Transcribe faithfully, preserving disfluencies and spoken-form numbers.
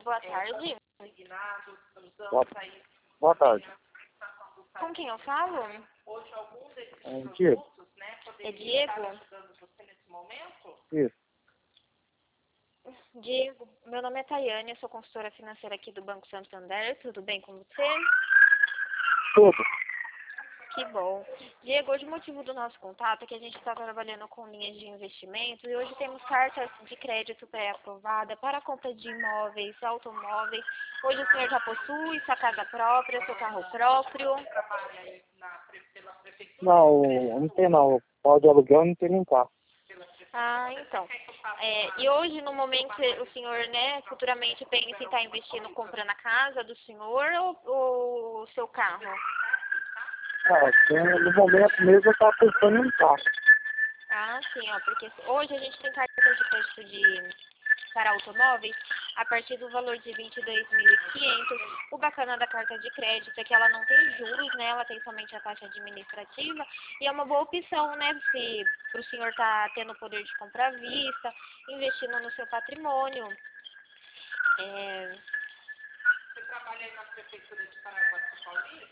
boa tarde. Boa, boa tarde. Com quem eu falo? É Diego. É Diego? Isso. Diego, meu nome é Tayane, eu sou consultora financeira aqui do Banco Santander. Tudo bem com você? Tudo. Que bom. Diego, hoje o motivo do nosso contato é que a gente está trabalhando com linhas de investimento e hoje temos cartas de crédito pré-aprovada para a compra de imóveis, automóveis. Hoje o senhor já possui sua casa própria, seu carro próprio? Não, não tem não. Pode aluguel não tem nem carro. Ah, então. É, e hoje, no momento, o senhor, né, futuramente pensa em estar investindo, comprando a casa do senhor ou, ou o seu carro? Ah, tem- no momento mesmo eu estava pensando em um carro. Ah, sim, ó, porque hoje a gente tem cartas de crédito de, para automóveis a partir do valor de vinte e dois mil e quinhentos. O bacana da carta de crédito é que ela não tem juros, né? Ela tem somente a taxa administrativa e é uma boa opção, né? Se para o senhor estar tendo o poder de compra à vista, investindo no seu patrimônio. É...